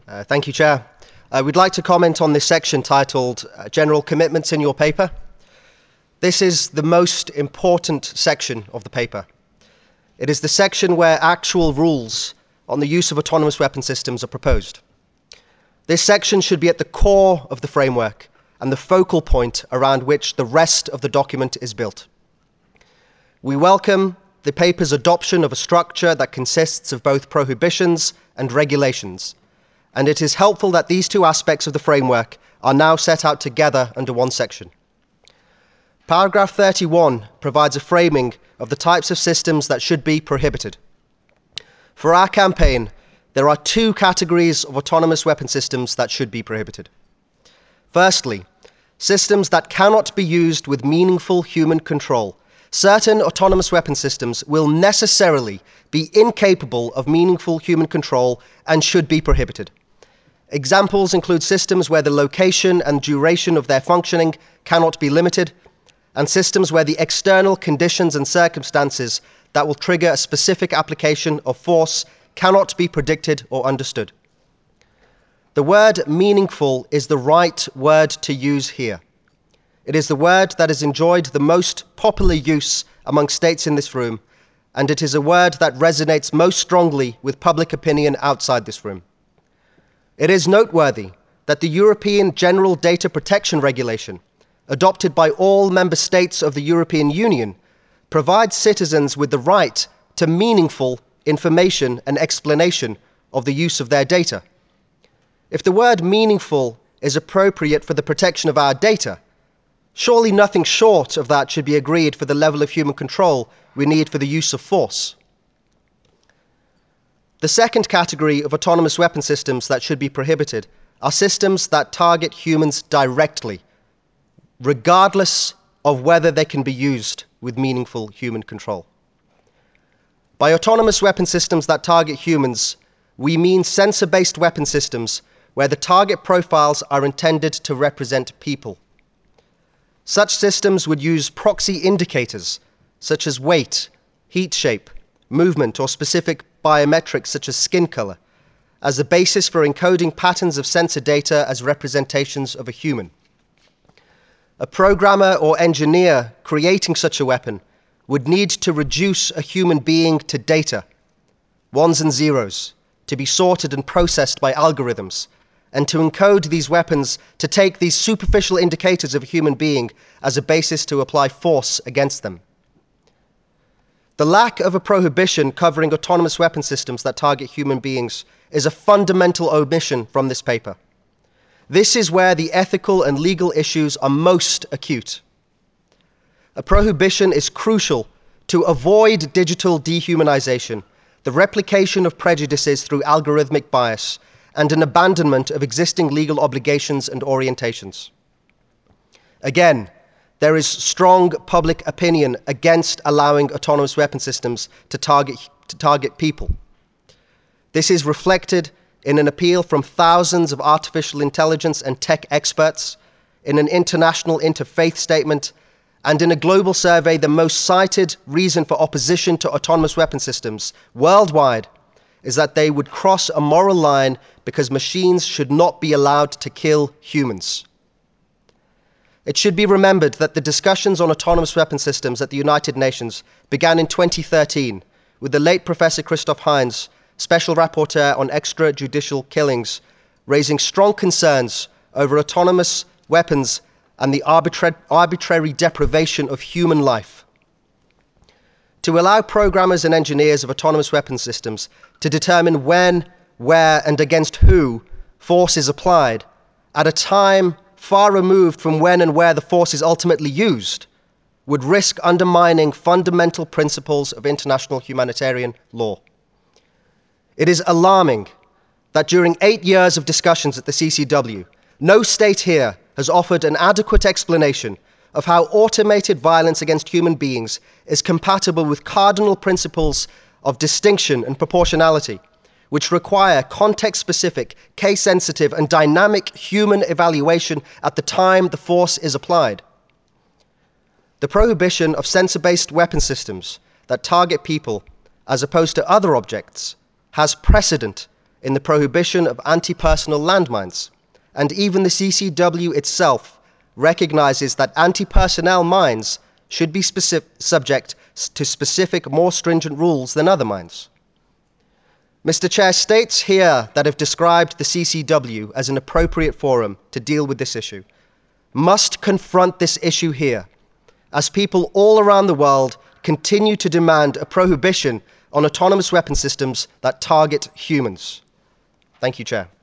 Thank you, Chair. We'd like to comment on this section titled General Commitments in your paper. This is the most important section of the paper. It is the section where actual rules on the use of autonomous weapon systems are proposed. This section should be at the core of the framework and the focal point around which the rest of the document is built. We welcome the paper's adoption of a structure that consists of both prohibitions and regulations, and it is helpful that these two aspects of the framework are now set out together under one section. Paragraph 31 provides a framing of the types of systems that should be prohibited. For our campaign, there are two categories of autonomous weapon systems that should be prohibited. Firstly, systems that cannot be used with meaningful human control. Certain autonomous weapon systems will necessarily be incapable of meaningful human control and should be prohibited. Examples include systems where the location and duration of their functioning cannot be limited, and systems where the external conditions and circumstances that will trigger a specific application of force cannot be predicted or understood. The word meaningful is the right word to use here. It is the word that has enjoyed the most popular use among states in this room, and it is a word that resonates most strongly with public opinion outside this room. It is noteworthy that the European General Data Protection Regulation, adopted by all member states of the European Union, provides citizens with the right to meaningful information and explanation of the use of their data. If the word meaningful is appropriate for the protection of our data, surely nothing short of that should be agreed for the level of human control we need for the use of force. The second category of autonomous weapon systems that should be prohibited are systems that target humans directly, regardless of whether they can be used with meaningful human control. By autonomous weapon systems that target humans, we mean sensor-based weapon systems where the target profiles are intended to represent people. Such systems would use proxy indicators such as weight, heat shape, movement, or specific biometrics such as skin color as the basis for encoding patterns of sensor data as representations of a human. A programmer or engineer creating such a weapon would need to reduce a human being to data, ones and zeros, to be sorted and processed by algorithms, and to encode these weapons to take these superficial indicators of a human being as a basis to apply force against them. The lack of a prohibition covering autonomous weapon systems that target human beings is a fundamental omission from this paper. This is where the ethical and legal issues are most acute. A prohibition is crucial to avoid digital dehumanization, the replication of prejudices through algorithmic bias, and an abandonment of existing legal obligations and orientations. Again, there is strong public opinion against allowing autonomous weapon systems to target people. This is reflected in an appeal from thousands of artificial intelligence and tech experts, in an international interfaith statement, and in a global survey. The most cited reason for opposition to autonomous weapon systems worldwide is that they would cross a moral line because machines should not be allowed to kill humans. It should be remembered that the discussions on autonomous weapon systems at the United Nations began in 2013 with the late Professor Christoph Heinz, Special Rapporteur on Extrajudicial Killings, raising strong concerns over autonomous weapons and the arbitrary deprivation of human life. To allow programmers and engineers of autonomous weapon systems to determine when, where, and against who force is applied at a time far removed from when and where the force is ultimately used would risk undermining fundamental principles of international humanitarian law. It is alarming that during 8 years of discussions at the CCW, no state here has offered an adequate explanation of how automated violence against human beings is compatible with cardinal principles of distinction and proportionality, which require context-specific, case-sensitive, and dynamic human evaluation at the time the force is applied. The prohibition of sensor-based weapon systems that target people as opposed to other objects has precedent in the prohibition of anti-personnel landmines, and even the CCW itself recognizes that anti-personnel mines should be subject to specific, more stringent rules than other mines. Mr. Chair, states here that have described the CCW as an appropriate forum to deal with this issue must confront this issue here, as people all around the world continue to demand a prohibition on autonomous weapon systems that target humans. Thank you, Chair.